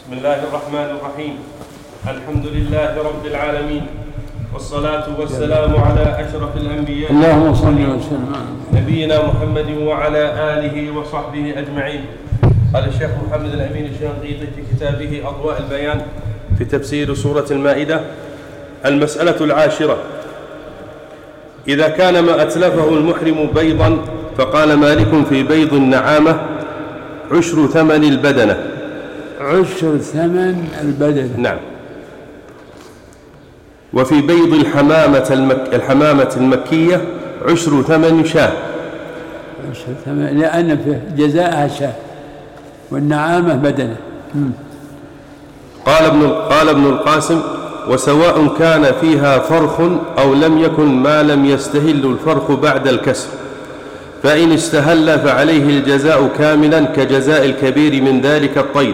بسم الله الرحمن الرحيم. الحمد لله رب العالمين، والصلاة والسلام على أشرف الأنبياء اللهم صل وسلم نبينا محمد وعلى آله وصحبه أجمعين. قال الشيخ محمد الأمين الشنقيطي في كتابه أضواء البيان في تفسير سورة المائدة: المسألة 10: إذا كان ما أتلفه المحرم بيضا، فقال مالك في بيض النعامة عشر ثمن البدنة. عشر ثمن البدنة. نعم. وفي بيض الحمامة المكية عشر ثمن شاة. عشر ثمن، لأن في جزاءها شاة والنعامة بدنة. قال ابن القاسم: وسواء كان فيها فرخ أو لم يكن ما لم يستهل الفرخ بعد الكسر، فإن استهل فعليه الجزاء كاملا كجزاء الكبير من ذلك الطير.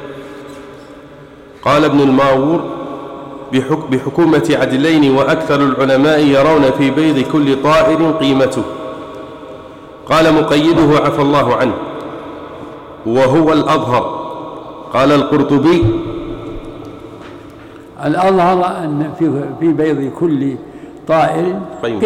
قال ابن الماور: بحكومة عدلين، وأكثر العلماء يرون في بيض كل طائر قيمته. قال مقيده عفى الله عنه: وهو الأظهر. قال القرطبي: الأظهر أن في بيض كل طائر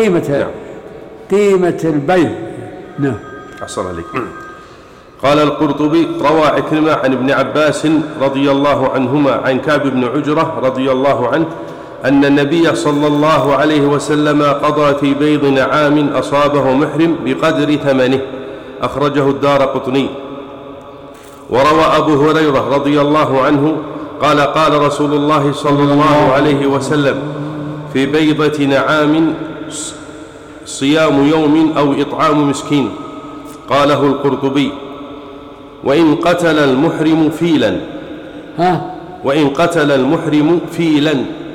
قيمة البيض. نعم. أحسن عليك. قال القرطبي: روى عكرمة عن ابن عباس رضي الله عنهما عن كعب بن عجرة رضي الله عنه أن النبي صلى الله عليه وسلم قضى في بيض نعام أصابه محرم بقدر ثمنه. أخرجه الدارقطني. وروى أبو هريرة رضي الله عنه قال: قال رسول الله صلى الله عليه وسلم: في بيضة نعام صيام يوم أو إطعام مسكين. قاله القرطبي: وإن قتل المحرم فيلا. وإن قتل المحرم فيلا.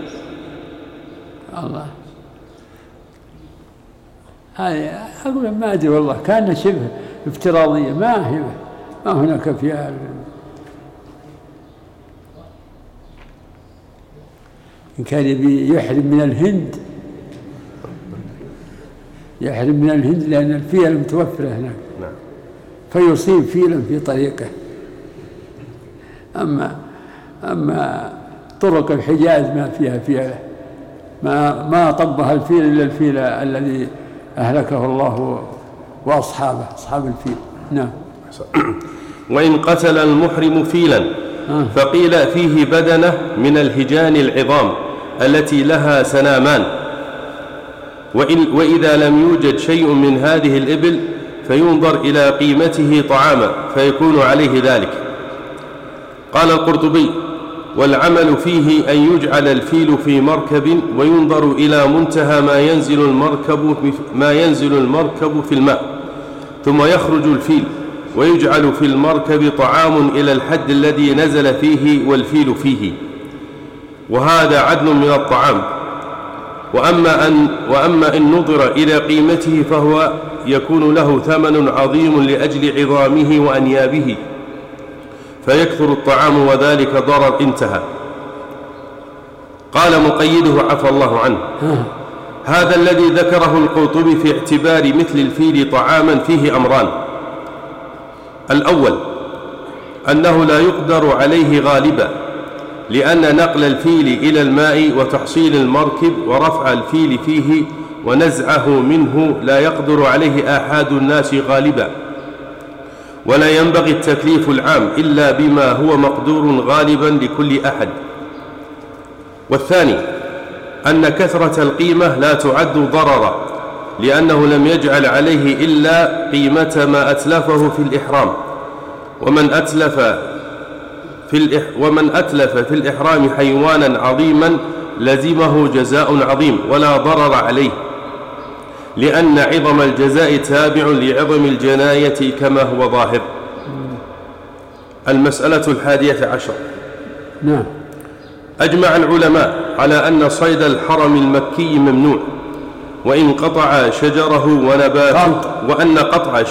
الله، هذه أقول ما أدري والله، كان شبه افتراضية، ما هناك فيها. إن كان يحرم من الهند لأن الفيل متوفرة هناك، فيصيب فيلا في طريقه. أما طرق الحجاز ما فيها فيلة، ما طبها الفيل إلا الفيل الذي أهلكه الله وأصحابه، أصحاب الفيل. نعم. وإن قتل المحرم فيلا، فقيل فيه بدنة من الهجان العظام التي لها سنامان، وإذا لم يوجد شيء من هذه الإبل فينظر إلى قيمته طعاما فيكون عليه ذلك. قال القرطبي: والعمل فيه أن يجعل الفيل في مركب، وينظر إلى منتهى ما ينزل المركب في الماء، ثم يخرج الفيل، ويجعل في المركب طعام إلى الحد الذي نزل فيه والفيل فيه، وهذا عدل من الطعام. وأما إن نظر إلى قيمته فهو يكون له ثمن عظيم لأجل عظامه وأنيابه، فيكثر الطعام وذلك ضرر. انتهى. قال مقيده عفى الله عنه: هذا الذي ذكره القرطبي في اعتبار مثل الفيل طعاما فيه أمران: الأول أنه لا يقدر عليه غالبا، لأن نقل الفيل إلى الماء وتحصيل المركب ورفع الفيل فيه ونزعه منه لا يقدر عليه آحاد الناس غالبا، ولا ينبغي التكليف العام إلا بما هو مقدور غالبا لكل أحد. والثاني أن كثرة القيمة لا تعد ضررا، لأنه لم يجعل عليه إلا قيمة ما أتلفه في الإحرام، ومن أتلف في الإحرام حيوانا عظيما لزمه جزاء عظيم ولا ضرر عليه، لأن عظم الجزاء تابع لعظم الجناية كما هو ظاهر. المسألة 11: نعم. أجمع العلماء على أن صيد الحرم المكي ممنوع، وإن قطع شجره ونباته، وأن قطع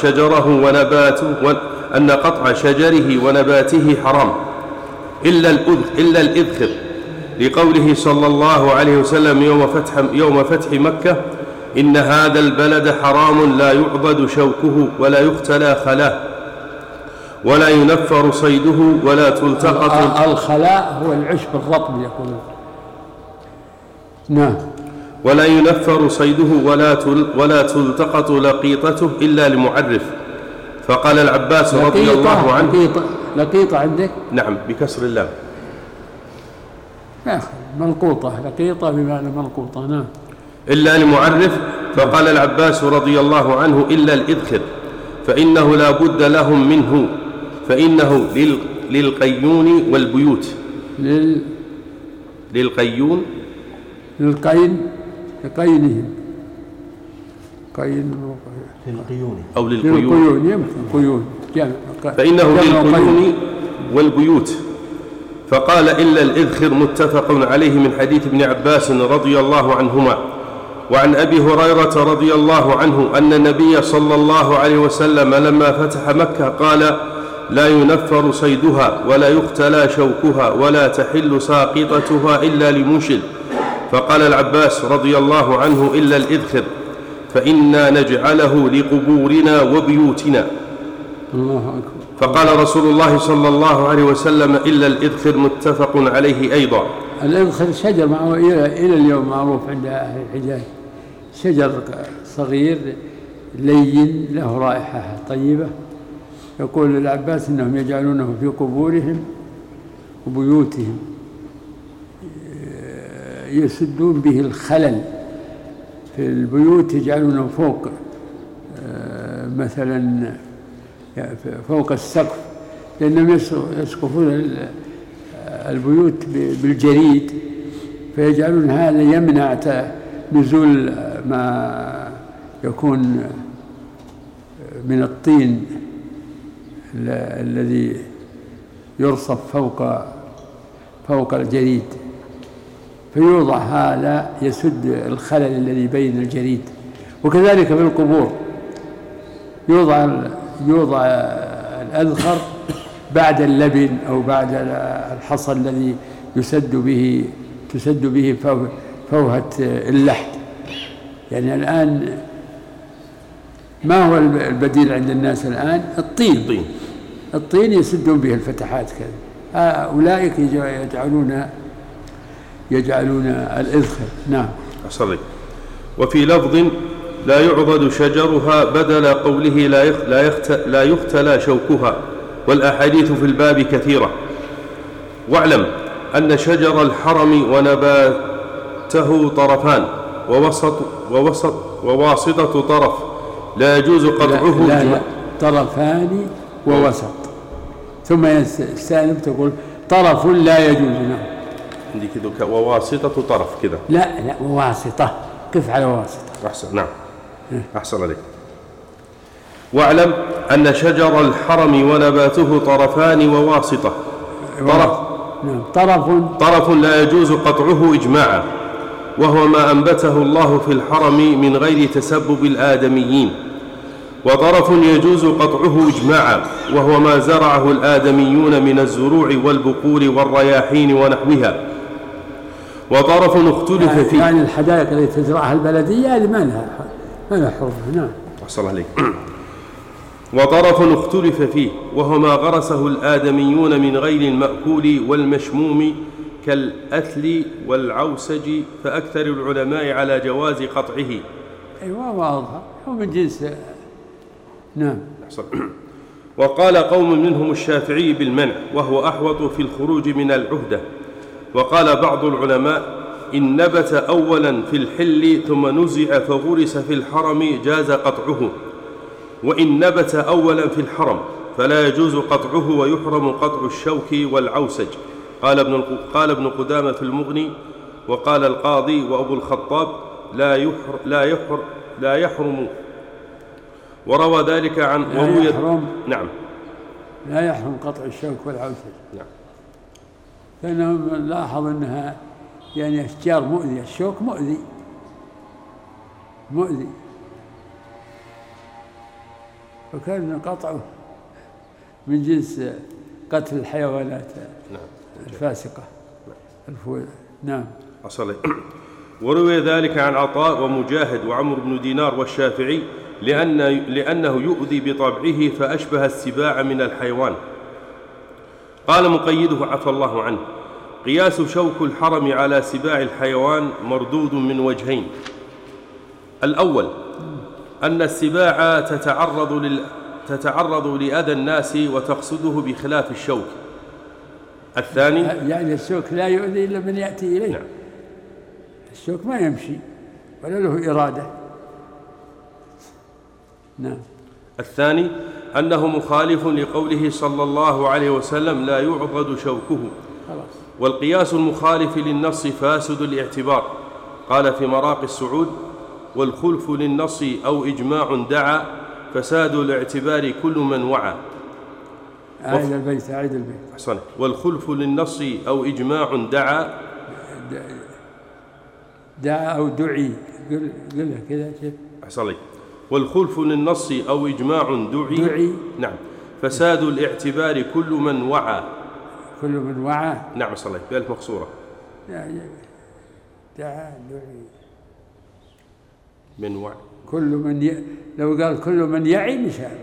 شجره ونباته حرام إلا الإذخر، لقوله صلى الله عليه وسلم يوم فتح مكة: إن هذا البلد حرام لا يعضد شوكه ولا يختلى خلاه. ولا ينفر صيده ولا تلتقط. الخلاء هو العشب الرطب يقولون. نعم. ولا ينفر صيده ولا تلتقط لقيطته إلا لمعرف. فقال العباس رضي الله عنه. لقيطة عندك؟ نعم بكسر اللام. يا أخي ملقوطة، لقيطة بمعنى ملقوطة. نعم. إلا لمعرف. فقال العباس رضي الله عنه إلا الإذخر فإنه لا بد لهم منه، فإنه للقيون والبيوت. للقيون للقين لقينهم قين للقيون أو للقيون يمكن قيون فإنه للقيون والبيوت. فقال إلا الإذخر متفق عليه من حديث ابن عباس رضي الله عنهما. وعن أبي هريرة رضي الله عنه أن النبي صلى الله عليه وسلم لما فتح مكة قال لا ينفر صيدها ولا يقتلى شوكها ولا تحل ساقطتها إلا لمنشد. فقال العباس رضي الله عنه إلا الإذخر فإنا نجعله لقبورنا وبيوتنا. الله أكبر. فقال رسول الله صلى الله عليه وسلم إلا الإذخر متفق عليه أيضا. الإذخر شجر معه إلى اليوم معروف عند أهل الحجاز، شجر صغير لين له رائحة طيبة. يقول العباس إنهم يجعلونه في قبورهم وبيوتهم يسدون به الخلل في البيوت، يجعلونه فوق مثلا فوق السقف، لأنهم يسقفون البيوت بالجريد، فيجعلون هذا يمنع نزول ما يكون من الطين الذي يرصف فوق الجريد، فيوضع هذا يسد الخلل الذي بين الجريد. وكذلك في القبور يوضع الأذخر بعد اللبن أو بعد الحصى الذي تسد به فوهة اللحد. يعني الآن ما هو البديل عند الناس الآن؟ الطين يسدون به الفتحات كذا. أولئك يجعلون الإذخر. نعم. أصلي. وفي لفظ لا يعضد شجرها بدل قوله لا يختلى شوكها، والأحاديث في الباب كثيرة. واعلم أن شجر الحرم ونباته طرفان وواسطة طرف لا يجوز قطعه. لا طرفان ووسط، ثم يستأنف تقول طرف لا يجوز. نعم. عندي كذا وواسطة طرف كذا. لا واسطة، كيف على واسطة؟ أحسن. نعم أحسن عليك. واعلم أن شجر الحرم ونباته طرفان وواسطة. طرف لا يجوز قطعه إجماعا، وهو ما أنبته الله في الحرم من غير تسبب الآدميين. وطرف يجوز قطعه إجماعا، وهو ما زرعه الآدميون من الزروع والبقول والرياحين ونحوها. وطرف اختلف فيه، يعني الحدائق التي تزرعها البلدية هذه ما لها حرمة. نعم. أحسن عليك. وطرف اختلف فيه، وهو ما غرسه الآدميون من غير المأكول والمشموم كالأثل والعوسج، فأكثر العلماء على جواز قطعه. أيوة واضح، هو من جنس. نعم. وقال قوم منهم الشافعي بالمنع، وهو أحوط في الخروج من العهدة. وقال بعض العلماء إن نبت أولا في الحل ثم نزع فغرس في الحرم جاز قطعه، وإن نبت أولا في الحرم فلا يجوز قطعه ويحرم قطع الشوك والعوسج. قال ابن قدامة في المغني، وقال القاضي وأبو الخطاب لا يحرم وروى ذلك عن نعم لا يحرم قطع الشوك والعوسج. نعم. لأنهم لاحظ أنها يعني أشجار مؤذية، الشوك مؤذي، وكان قطعه من جنس قتل الحيوانات الفاسقة. نعم. أصلي. وروي ذلك عن عطاء ومجاهد وعمر بن دينار والشافعي لأنه يؤذي بطبعه فأشبه السباع من الحيوان. قال مقيده عفى الله عنه: قياس شوك الحرم على سباع الحيوان مردود من وجهين. الأول أن السباع تتعرض لأذى الناس وتقصده بخلاف الشوك. الثاني يعني الشوك لا يؤذي إلا من يأتي إليه. نعم. الشوك ما يمشي ولا له إرادة. نعم. الثاني أنه مخالف لقوله صلى الله عليه وسلم: لا يعضد شوكه. خلاص. والقياس المخالف للنص فاسد الاعتبار. قال في مراقي السعود: والخلف للنص أو إجماع دعا فساد الاعتبار كل من وعى. أعيد البيت. أحسن. والخلف للنص أو إجماع دعا أو دعي. قلها كذا شيء. أحسن لي. والخلف للنص أو إجماع دعي. نعم. فساد الاعتبار كل من وعى. كل من وعى. نعم صلى الله بألف مقصورة. دعا دعي من وعى. كل من لو قال كل من يعي مشابه.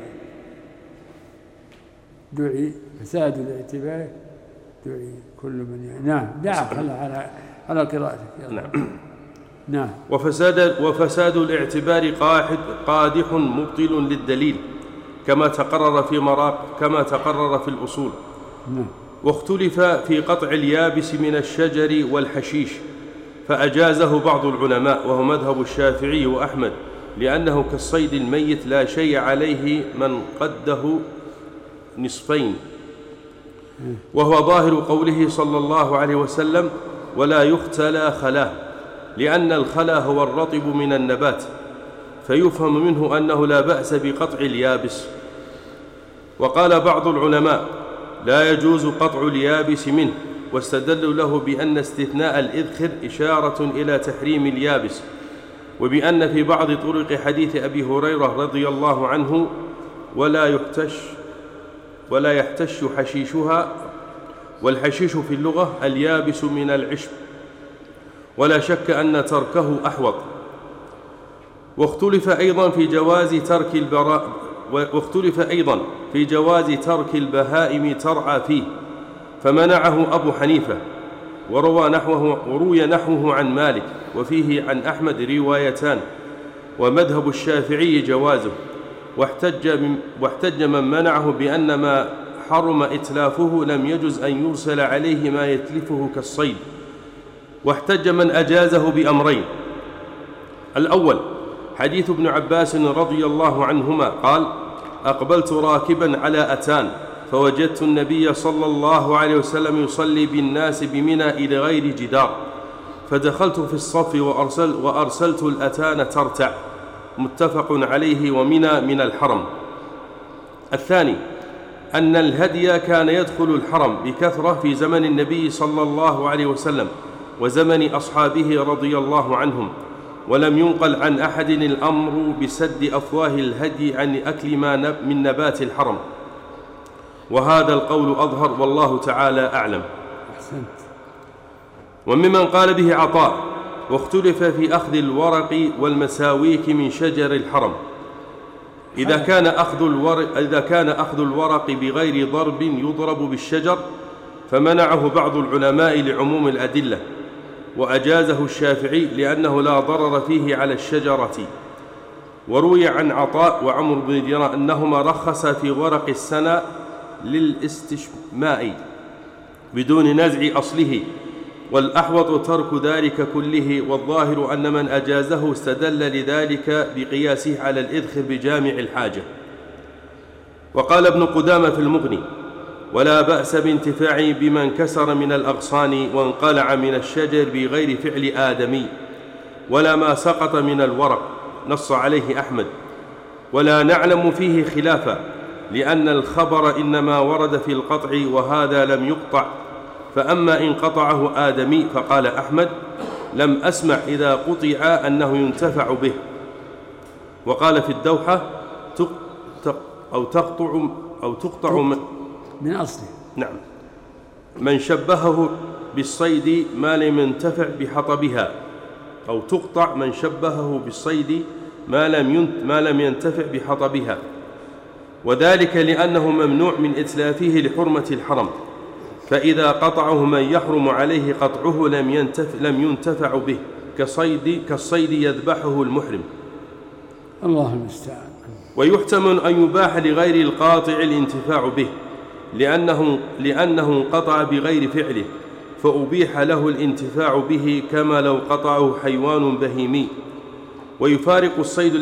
دعي فساد الاعتبار دعي كل من يعي. نعم. دعا على قراءتك. نعم. نعم. وفساد الاعتبار قادح مبطل للدليل كما تقرر في الأصول. نعم. واختلف في قطع اليابس من الشجر والحشيش فأجازه بعض العلماء وهو مذهب الشافعي وأحمد، لأنه كالصيد الميت لا شيء عليه من قده نصفين، وهو ظاهر قوله صلى الله عليه وسلم: ولا يختلى خلاه، لأن الخلا هو الرطب من النبات، فيفهم منه أنه لا بأس بقطع اليابس. وقال بعض العلماء: لا يجوز قطع اليابس منه، واستدلوا له بأن استثناء الإذخر إشارة إلى تحريم اليابس، وبأن في بعض طرق حديث أبي هريرة رضي الله عنه: ولا يحتش حشيشها، والحشيش في اللغة اليابس من العشب، ولا شك أن تركه أحوط. واختلف أيضا في جواز ترك البهائم ترعى فيه، فمنعه أبو حنيفة، وروي نحوه عن مالك، وفيه عن أحمد روايتان، ومذهب الشافعي جوازه. واحتج من منعه بأن ما حرم إتلافه لم يجز أن يرسل عليه ما يتلفه كالصيد. واحتج من أجازه بأمرين: الأول حديث ابن عباس رضي الله عنهما قال: أقبلت راكبا على أتان فوجدت النبي صلى الله عليه وسلم يصلي بالناس بمنى إلى غير جدار، فدخلت في الصف وأرسلت الأتان ترتع، متفق عليه، ومنى من الحرم. الثاني أن الهدي كان يدخل الحرم بكثرة في زمن النبي صلى الله عليه وسلم وزمن أصحابه رضي الله عنهم، ولم ينقل عن أحد الأمر بسد أفواه الهدي عن أكل ما من نبات الحرم، وهذا القول أظهر والله تعالى أعلم. أحسنت. وممن قال به عطاء. واختلف في أخذ الورق والمساويك من شجر الحرم، إذا كان أخذ الورق بغير ضرب يضرب بالشجر، فمنعه بعض العلماء لعموم الأدلة، وأجازه الشافعي لأنه لا ضرر فيه على الشجرة. وروي عن عطاء وعمر بن دينار أنهما رخصا في ورق السنة للاستشماء بدون نزع أصله، والأحوط ترك ذلك كله، والظاهر أن من أجازه استدل لذلك بقياسه على الإذخر بجامع الحاجة. وقال ابن قدامة في المغني: ولا بأس بانتفاع بمن كسر من الأغصان وانقلع من الشجر بغير فعل آدمي، ولا ما سقط من الورق، نص عليه أحمد، ولا نعلم فيه خلافا، لأن الخبر إنما ورد في القطع وهذا لم يقطع، فأما إن قطعه آدمي فقال أحمد: لم أسمع إذا قطع أنه ينتفع به. وقال في الدوحة: تقطع من أصله. نعم. من شبهه بالصيد ما لم ينتفع بحطبها، أو تقطع من شبهه بالصيد ما لم ينتفع بحطبها، وذلك لأنه ممنوع من إتلافه لحرمة الحرم، فإذا قطعه من يحرم عليه قطعه لم ينتفع به كالصيد يذبحه المحرم. الله المستعان. ويحتمل أن يباح لغير القاطع الانتفاع به لأنه قطع بغير فعله، فأبيح له الانتفاع به كما لو قطعه حيوان بهيمي. ويفارق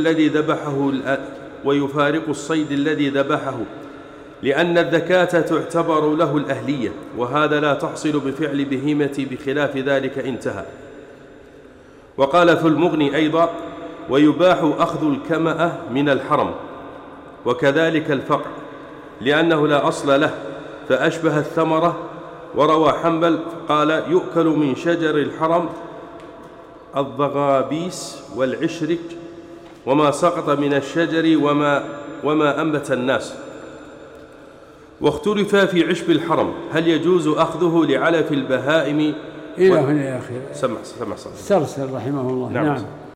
الصيد الذي ذبحه لأن الذكاة تعتبر له الأهلية، وهذا لا تحصل بفعل بهيمة، بخلاف ذلك انتهى. وقال في المغني أيضا: ويباح أخذ الكمأة من الحرم، وكذلك الفقع لأنه لا أصل له فأشبه الثمرة. وروى حنبل قال: يؤكل من شجر الحرم الضغابيس والعشرك وما سقط من الشجر وما أنبت الناس. واختلف في عشب الحرم هل يجوز أخذه لعلف البهائم؟ إلى هنا يا أخي سمع استرسل رحمه الله. نعم.